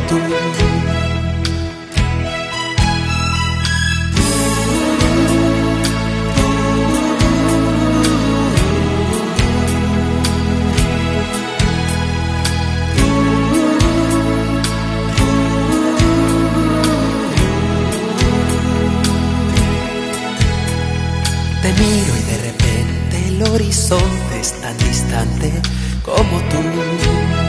tú. Te miro y de repente el horizonte es tan distante como tú.